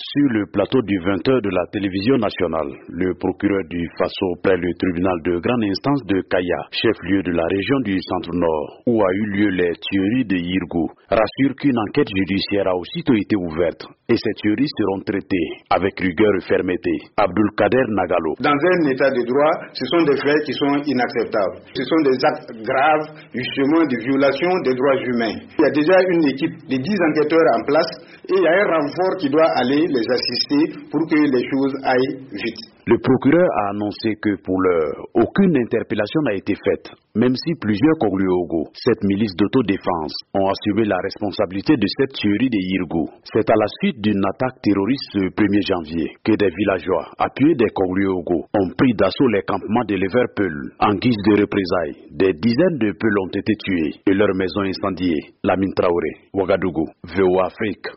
Sur le plateau du 20h de la télévision nationale, le procureur du Faso près le tribunal de grande instance de Kaya, chef-lieu de la région du centre-nord, où a eu lieu les tueries de Yirgou, rassure qu'une enquête judiciaire a aussitôt été ouverte et ces tueries seront traitées avec rigueur et fermeté. Abdul Kader Nagalo. Dans un état de droit, ce sont des faits qui sont inacceptables. Ce sont des actes graves, justement, de violation des droits humains. Il y a déjà une équipe de 10 enquêteurs en place et il y a un renfort qui doit aller les assister pour que les choses aillent vite. Le procureur a annoncé que pour l'heure, aucune interpellation n'a été faite, même si plusieurs Kogluogo, cette milice d'autodéfense, ont assumé la responsabilité de cette tuerie de Yirgou. C'est à la suite d'une attaque terroriste le 1er janvier que des villageois, appuyés des Kogluogo, ont pris d'assaut les campements de l'Ever Peul. En guise de représailles, des dizaines de Peuls ont été tués et leurs maisons incendiées. Lamine Traoré, Ouagadougou, VOA Afrique.